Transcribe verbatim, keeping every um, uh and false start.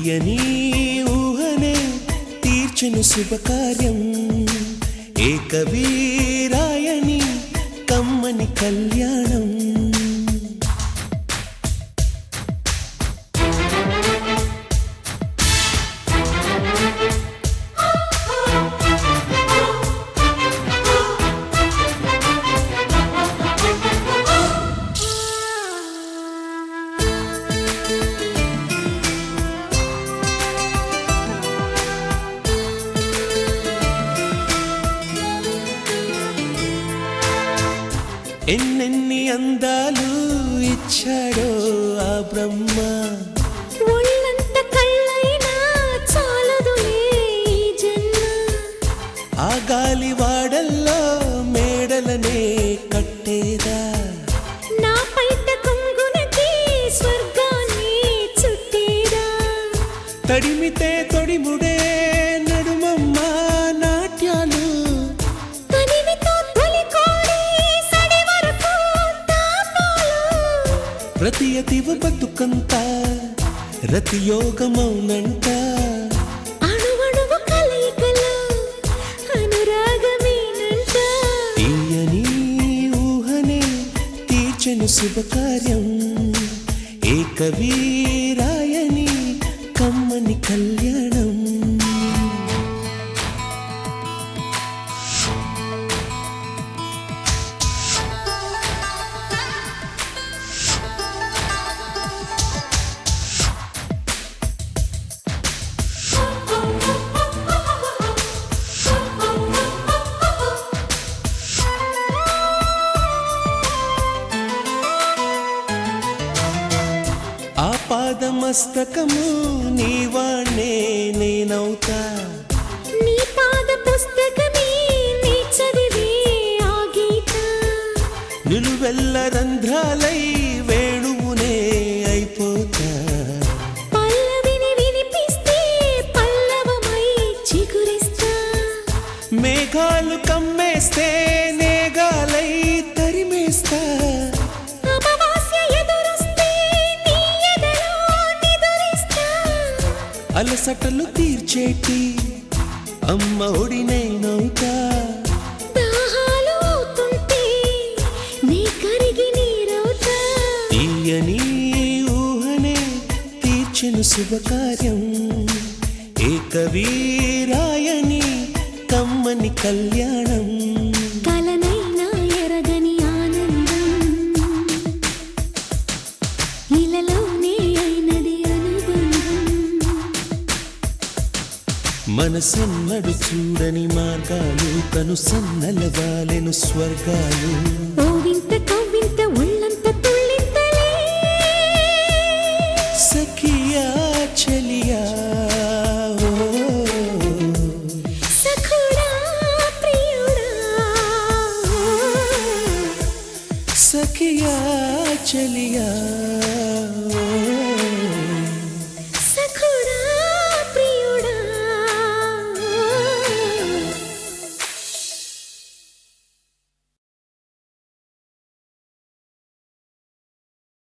తీయని ఊహనే తీర్చెను శుభకార్యం ఏకవీరాయని కమ్మని కళ్యాణం ఎన్నెన్ని అందాలు ఇచ్చాడో ఆ బ్రహ్మ ఒళ్ళంత కళ్ళైనా చాలదులే ఈ జన్మ ఆ గాలి వాడల్లో మేడలనే కట్టేదా నా పైట కొంగునకి స్వర్గాన్ని చుట్టేదా తడిమితే తొడిముడే నడుమమ్మ నాట్యాలు ప్రతి అతివ బతుకంత రతి యోగమౌనంట అణువణువు కలయికలో అనురాగమేనంట తీయని ఊహనే తీర్చెను శుభకార్యం ఏకవీరాయని కమ్మని కళ్యాణం పాదమస్తకము నీవాణ్ణే నేనవుతా నీ పాద పుస్తకమే నీ చదివే ఆ గీత నిలువెల్ల రంధ్రాలై వేణువునే అయిపోతా పల్లవిని వినిపిస్తే పల్లవమై చిగురిస్తా మేఘాలు కమ్మేస్తే నేగాలై తరిమేస్తా అలసటలు తీర్చేటి అమ్మ ఒడినైనవుతా దాహాలు అవుతుంటే నీ కరిగి నీరవుతా తీయని ఊహనే తీర్చెను శుభకార్యం ఏకవీరాయని కమ్మని కళ్యాణం కలనైనా ఎరగని ఆనందం ఇలలోనే అయినది అనుబంధం మనసెన్నడు చూడని మార్గాలు కను సన్నలవాలెను స్వర్గాలు